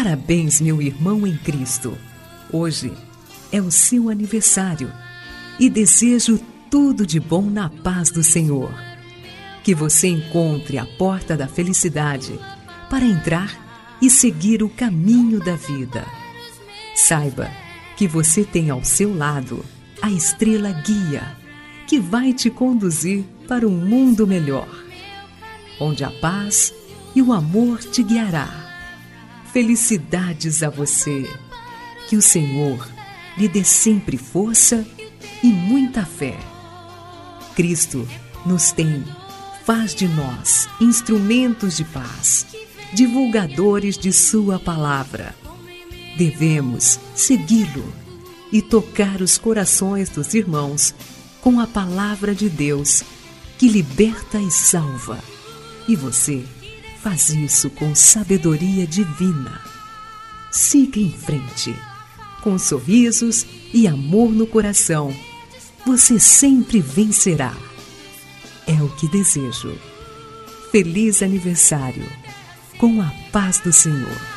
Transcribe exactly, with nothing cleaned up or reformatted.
Parabéns, meu irmão em Cristo. Hoje é o seu aniversário e desejo tudo de bom na paz do Senhor. Que você encontre a porta da felicidade para entrar e seguir o caminho da vida. Saiba que você tem ao seu lado a estrela guia que vai te conduzir para um mundo melhor, onde a paz e o amor te guiará. Felicidades a você. Que o Senhor lhe dê sempre força e muita fé. Cristo nos tem, faz de nós instrumentos de paz, divulgadores de sua palavra. Devemos segui-lo e tocar os corações dos irmãos com a palavra de Deus que liberta e salva. E você faz isso com sabedoria divina. Siga em frente, com sorrisos e amor no coração. Você sempre vencerá. É o que desejo. Feliz aniversário, com a paz do Senhor.